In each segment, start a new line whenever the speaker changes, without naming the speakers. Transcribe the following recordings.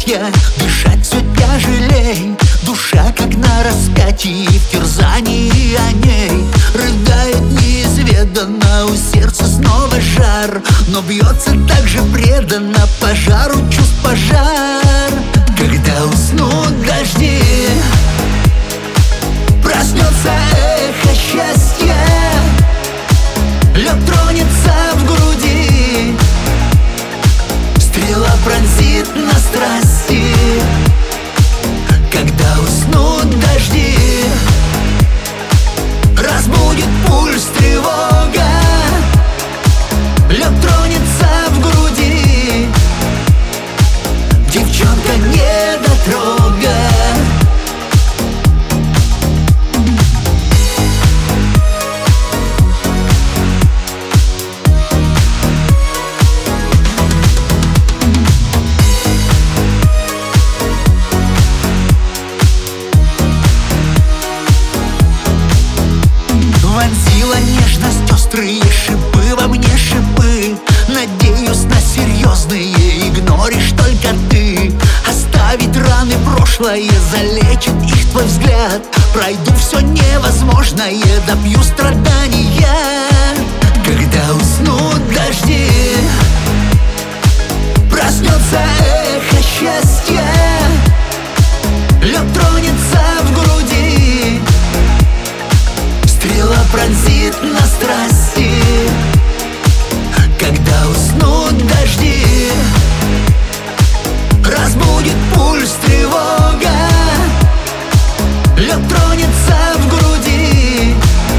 счастья, дышать все тяжелей. Душа как на распятии, в терзании о ней. Рыдает неизведанно, у сердца снова жар, но бьется так же преданно пожару чувств пожар. Когда уснут дожди, проснется эхо счастья, лед тронется в груди, стрела пронзит на страсти. Когда уснут дожди, разбудит пульс тревога, лед тронется в груди, девчонка недотрога. Вонзила нежность острые шипы во мне шипы. Надеюсь на серьезные, игноришь только ты. Оставить раны прошлое, залечит их твой взгляд. Пройду все невозможное, добью страдания. Когда уснут дожди, проснется эхо счастья, лед тронется в груди, стрела пронзит на страсти. Когда уснут дожди, разбудит пульс тревога, лед тронется в груди,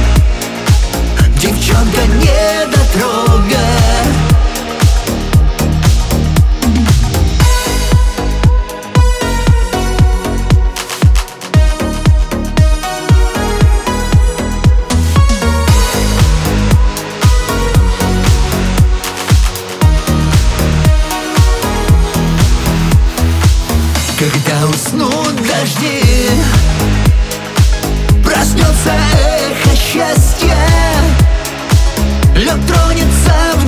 девчонка недотрога. Когда уснут дожди, проснется эхо счастья, лед тронется в